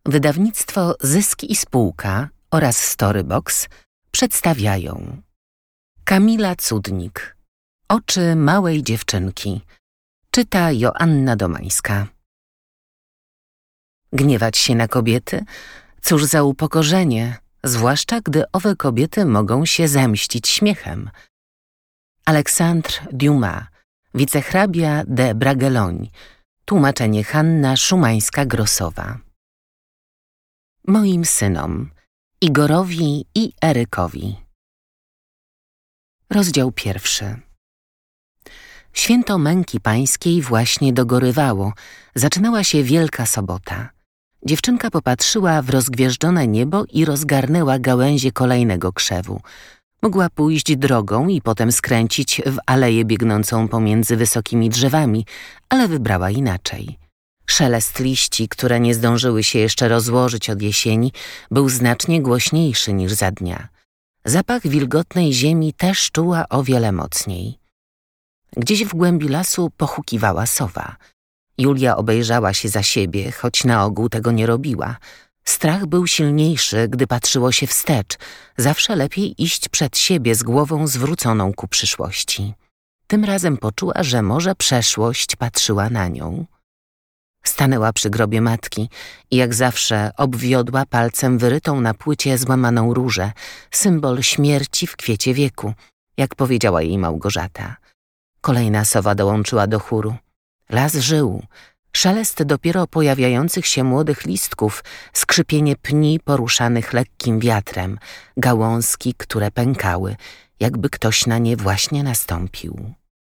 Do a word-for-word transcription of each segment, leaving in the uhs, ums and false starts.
Wydawnictwo Zysk i Spółka oraz Storybox przedstawiają Kamila Cudnik. Oczy małej dziewczynki. Czyta Joanna Domańska. Gniewać się na kobiety? Cóż za upokorzenie, zwłaszcza gdy owe kobiety mogą się zemścić śmiechem. Alexandre Dumas, wicehrabia de Bragelonne. Tłumaczenie Hanna Szumańska-Grosowa. Moim synom, Igorowi i Erykowi. Rozdział pierwszy. Święto Męki Pańskiej właśnie dogorywało. Zaczynała się Wielka Sobota. Dziewczynka popatrzyła w rozgwieżdżone niebo i rozgarnęła gałęzie kolejnego krzewu. Mogła pójść drogą i potem skręcić w aleję biegnącą pomiędzy wysokimi drzewami, ale wybrała inaczej. Szelest liści, które nie zdążyły się jeszcze rozłożyć od jesieni, był znacznie głośniejszy niż za dnia. Zapach wilgotnej ziemi też czuła o wiele mocniej. Gdzieś w głębi lasu pochukiwała sowa. Julia obejrzała się za siebie, choć na ogół tego nie robiła. Strach był silniejszy, gdy patrzyło się wstecz. Zawsze lepiej iść przed siebie z głową zwróconą ku przyszłości. Tym razem poczuła, że może przeszłość patrzyła na nią. Stanęła przy grobie matki i jak zawsze obwiodła palcem wyrytą na płycie złamaną różę, symbol śmierci w kwiecie wieku, jak powiedziała jej Małgorzata. Kolejna sowa dołączyła do chóru. Las żył. Szelest dopiero pojawiających się młodych listków, skrzypienie pni poruszanych lekkim wiatrem, gałązki, które pękały, jakby ktoś na nie właśnie nastąpił.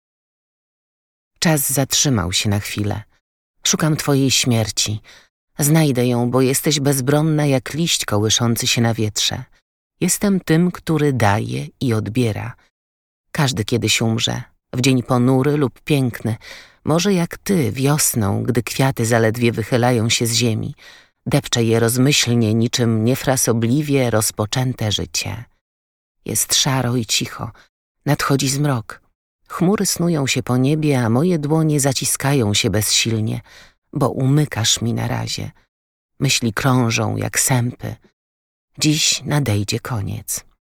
Czas zatrzymał się na chwilę. Szukam twojej śmierci. Znajdę ją, bo jesteś bezbronna jak liść kołyszący się na wietrze. Jestem tym, który daje i odbiera. Każdy kiedyś umrze, w dzień ponury lub piękny, może jak ty wiosną, gdy kwiaty zaledwie wychylają się z ziemi. Depcze je rozmyślnie, niczym niefrasobliwie rozpoczęte życie. Jest szaro i cicho. Nadchodzi zmrok. Chmury snują się po niebie, a moje dłonie zaciskają się bezsilnie, bo umykasz mi na razie. Myśli krążą jak sępy. Dziś nadejdzie koniec.